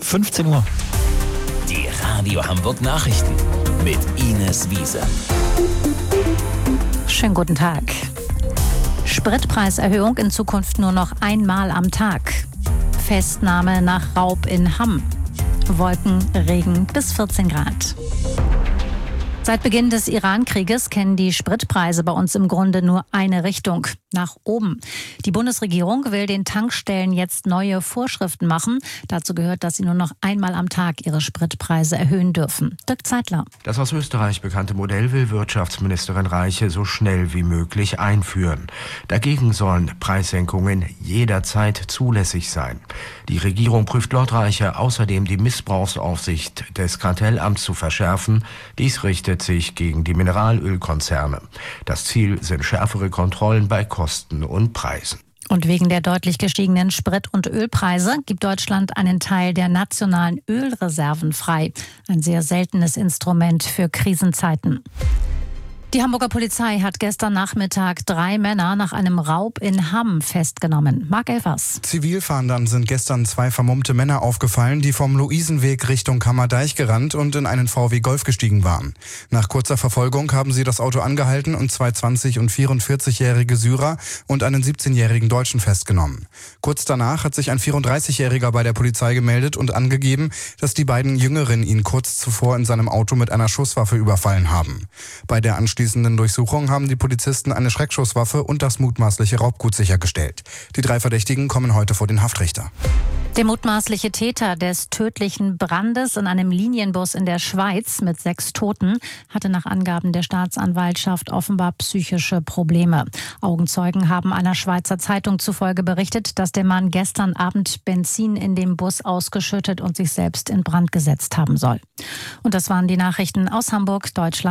15 Uhr. Die Radio Hamburg Nachrichten mit Ines Wiese. Schönen guten Tag. Spritpreiserhöhung in Zukunft nur noch einmal am Tag. Festnahme nach Raub in Hamm. Wolken, Regen bis 14 Grad. Seit Beginn des Iran-Krieges kennen die Spritpreise bei uns im Grunde nur eine Richtung, nach oben. Die Bundesregierung will den Tankstellen jetzt neue Vorschriften machen. Dazu gehört, dass sie nur noch einmal am Tag ihre Spritpreise erhöhen dürfen. Dirk Zeitler. Das aus Österreich bekannte Modell will Wirtschaftsministerin Reiche so schnell wie möglich einführen. Dagegen sollen Preissenkungen jederzeit zulässig sein. Die Regierung prüft laut Reiche außerdem die Missbrauchsaufsicht des Kartellamts zu verschärfen. Dies richtet sich gegen die Mineralölkonzerne. Das Ziel sind schärfere Kontrollen bei Kosten und Preisen. Und wegen der deutlich gestiegenen Sprit- und Ölpreise gibt Deutschland einen Teil der nationalen Ölreserven frei. Ein sehr seltenes Instrument für Krisenzeiten. Die Hamburger Polizei hat gestern Nachmittag 3 Männer nach einem Raub in Hamm festgenommen. Marc Elfers. Zivilfahndern sind gestern 2 vermummte Männer aufgefallen, die vom Luisenweg Richtung Kammerdeich gerannt und in einen VW Golf gestiegen waren. Nach kurzer Verfolgung haben sie das Auto angehalten und 2 20- und 44-jährige Syrer und einen 17-jährigen Deutschen festgenommen. Kurz danach hat sich ein 34-jähriger bei der Polizei gemeldet und angegeben, dass die beiden Jüngeren ihn kurz zuvor in seinem Auto mit einer Schusswaffe überfallen haben. Bei der anschließenden Durchsuchung haben die Polizisten eine Schreckschusswaffe und das mutmaßliche Raubgut sichergestellt. Die 3 Verdächtigen kommen heute vor den Haftrichter. Der mutmaßliche Täter des tödlichen Brandes in einem Linienbus in der Schweiz mit 6 Toten hatte nach Angaben der Staatsanwaltschaft offenbar psychische Probleme. Augenzeugen haben einer Schweizer Zeitung zufolge berichtet, dass der Mann gestern Abend Benzin in dem Bus ausgeschüttet und sich selbst in Brand gesetzt haben soll. Und das waren die Nachrichten aus Hamburg, Deutschland.